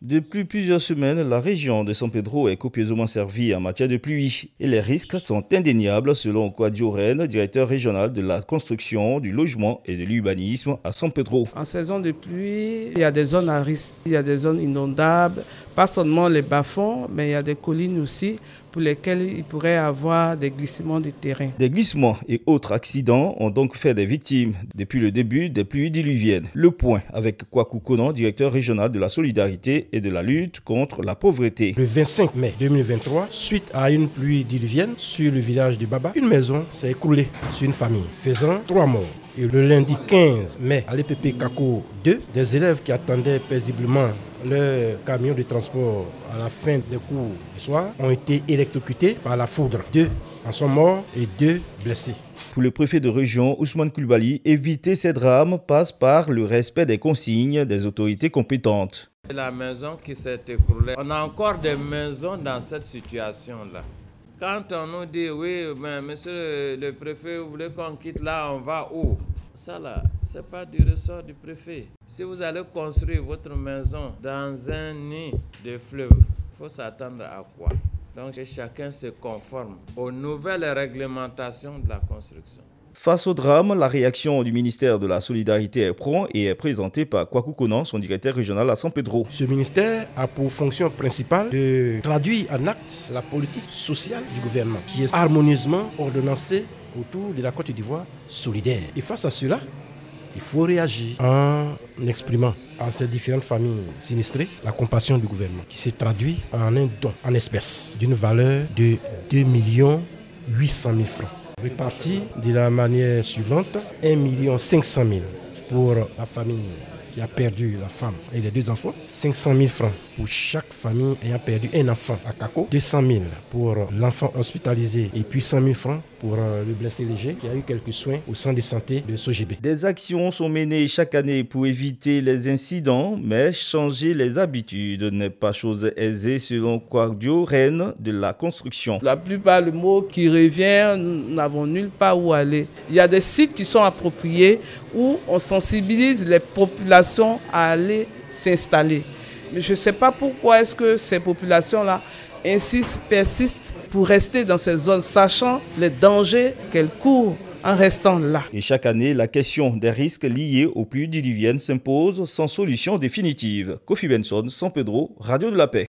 Depuis plusieurs semaines, la région de San Pedro est copieusement servie en matière de pluie et les risques sont indéniables selon Kwadio Reine, directeur régional de la construction, du logement et de l'urbanisme à San Pedro. En saison de pluie, il y a des zones à risque, il y a des zones inondables, pas seulement les bas-fonds, mais il y a des collines aussi pour lesquelles il pourrait y avoir des glissements de terrain. Des glissements et autres accidents ont donc fait des victimes depuis le début des pluies diluviennes. Le point avec Kwaku Konan, directeur régional de la solidarité et de la lutte contre la pauvreté. Le 25 mai 2023, suite à une pluie diluvienne sur le village de Baba, une maison s'est écroulée sur une famille, faisant 3 morts. Et le lundi 15 mai, à l'EPP Kako 2, des élèves qui attendaient paisiblement leur camion de transport à la fin des cours du soir ont été électrocutés par la foudre. 2 en sont morts et 2 blessés. Pour le préfet de région, Ousmane Coulibaly, éviter ces drames passe par le respect des consignes des autorités compétentes. La maison qui s'est écroulée, on a encore des maisons dans cette situation-là. Quand on nous dit, oui, mais monsieur le préfet, vous voulez qu'on quitte là, on va où? Ça là, ce n'est pas du ressort du préfet. Si vous allez construire votre maison dans un nid de fleuve, il faut s'attendre à quoi? Donc chacun se conforme aux nouvelles réglementations de la construction. Face au drame, la réaction du ministère de la Solidarité est prompte et est présentée par Kwaku Konan, son directeur régional à San Pedro. Ce ministère a pour fonction principale de traduire en actes la politique sociale du gouvernement, qui est harmonieusement ordonnancée autour de la Côte d'Ivoire solidaire. Et face à cela, il faut réagir en exprimant à ces différentes familles sinistrées la compassion du gouvernement, qui se traduit en un don en espèces d'une valeur de 2 800 000 francs. Répartis de la manière suivante, 1 500 000 pour la famille qui a perdu la femme et les 2 enfants, 500 000 francs pour chaque famille ayant perdu un enfant à Kako, 200 000 pour l'enfant hospitalisé et puis 100 000 francs pour le blessé léger qui a eu quelques soins au centre de santé de Sogébé. Des actions sont menées chaque année pour éviter les incidents, mais changer les habitudes n'est pas chose aisée selon Kwadio Reine de la construction. La plupart du mot qui revient, nous n'avons nulle part où aller. Il y a des sites qui sont appropriés où on sensibilise les populations à aller s'installer. Mais je ne sais pas pourquoi est-ce que ces populations-là persistent pour rester dans ces zones, sachant les dangers qu'elles courent en restant là. Et chaque année, la question des risques liés aux pluies diluviennes s'impose sans solution définitive. Kofi Benson, San Pedro, Radio de la Paix.